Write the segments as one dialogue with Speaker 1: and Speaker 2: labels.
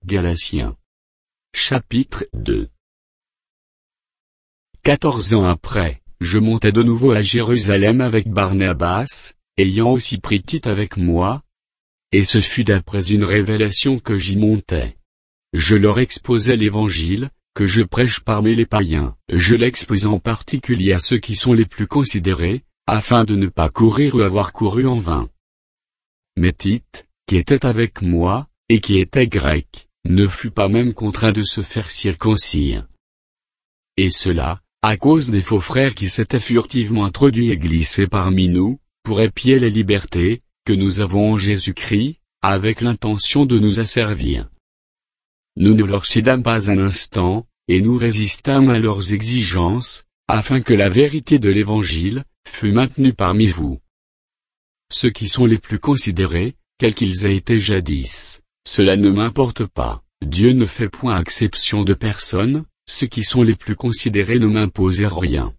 Speaker 1: Galatiens. Chapitre 2. 14 ans après, je montai de nouveau à Jérusalem avec Barnabas, ayant aussi pris Tite avec moi. Et ce fut d'après une révélation que j'y montais. Je leur exposai l'évangile, que je prêche parmi les païens. Je l'expose en particulier à ceux qui sont les plus considérés, afin de ne pas courir ou avoir couru en vain. Mais Tite, qui était avec moi, et qui était grec, ne fut pas même contraint de se faire circoncire. Et cela, à cause des faux frères qui s'étaient furtivement introduits et glissés parmi nous, pour épier les libertés que nous avons en Jésus-Christ, avec l'intention de nous asservir. Nous ne leur cédâmes pas un instant, et nous résistâmes à leurs exigences, afin que la vérité de l'Évangile fût maintenue parmi vous. Ceux qui sont les plus considérés, quels qu'ils aient été jadis, cela ne m'importe pas, Dieu ne fait point exception de personne, ceux qui sont les plus considérés ne m'imposèrent rien.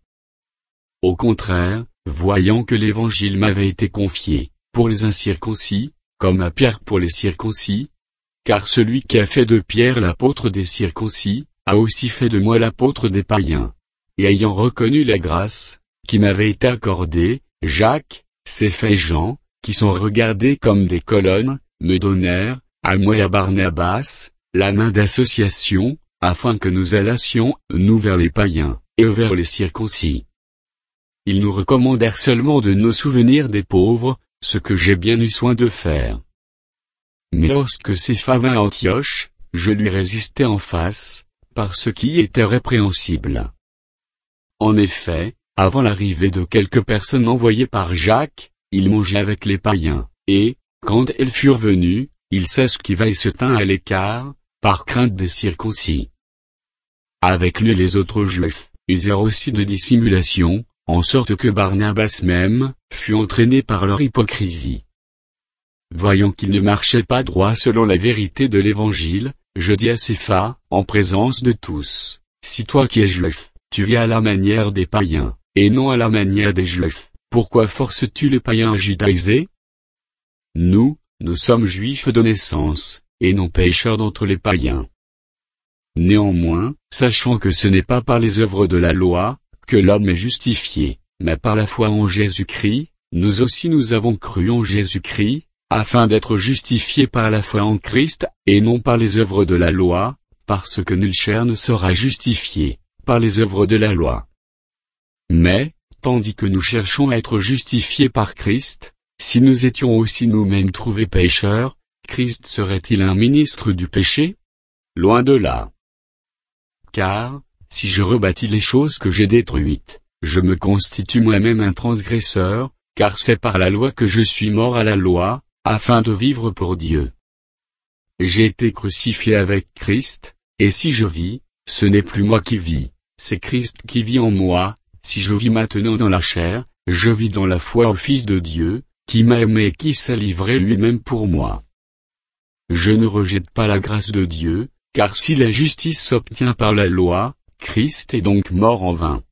Speaker 1: Au contraire, voyant que l'Évangile m'avait été confié, pour les incirconcis, comme à Pierre pour les circoncis, car celui qui a fait de Pierre l'apôtre des circoncis, a aussi fait de moi l'apôtre des païens. Et ayant reconnu la grâce, qui m'avait été accordée, Jacques, Cépha et Jean, qui sont regardés comme des colonnes, me donnèrent, à moi et à Barnabas, la main d'association, afin que nous allassions, nous vers les païens, et eux vers les circoncis. Ils nous recommandèrent seulement de nous souvenir des pauvres, ce que j'ai bien eu soin de faire. Mais lorsque Cépha vint à Antioche, je lui résistai en face, par ce qui était répréhensible. En effet, avant l'arrivée de quelques personnes envoyées par Jacques, il mangeait avec les païens, et, quand elles furent venues, il s'esquiva et se tint à l'écart, par crainte des circoncis. Avec lui les autres Juifs usèrent aussi de dissimulation, en sorte que Barnabas même fut entraîné par leur hypocrisie. Voyant qu'il ne marchait pas droit selon la vérité de l'Évangile, je dis à Cépha, en présence de tous, si toi qui es juif, tu vis à la manière des païens, et non à la manière des Juifs, pourquoi forces-tu les païens à judaïser? Nous sommes juifs de naissance, et non pécheurs d'entre les païens. Néanmoins, sachant que ce n'est pas par les œuvres de la loi, que l'homme est justifié, mais par la foi en Jésus-Christ, nous aussi nous avons cru en Jésus-Christ, afin d'être justifiés par la foi en Christ, et non par les œuvres de la loi, parce que nul chair ne sera justifié par les œuvres de la loi. Mais, tandis que nous cherchons à être justifiés par Christ, si nous étions aussi nous-mêmes trouvés pécheurs, Christ serait-il un ministre du péché? Loin de là. Car, si je rebâtis les choses que j'ai détruites, je me constitue moi-même un transgresseur, car c'est par la loi que je suis mort à la loi, afin de vivre pour Dieu. J'ai été crucifié avec Christ, et si je vis, ce n'est plus moi qui vis, c'est Christ qui vit en moi. Si je vis maintenant dans la chair, je vis dans la foi au Fils de Dieu, qui m'a aimé et qui s'est livré lui-même pour moi. Je ne rejette pas la grâce de Dieu, car si la justice s'obtient par la loi, Christ est donc mort en vain.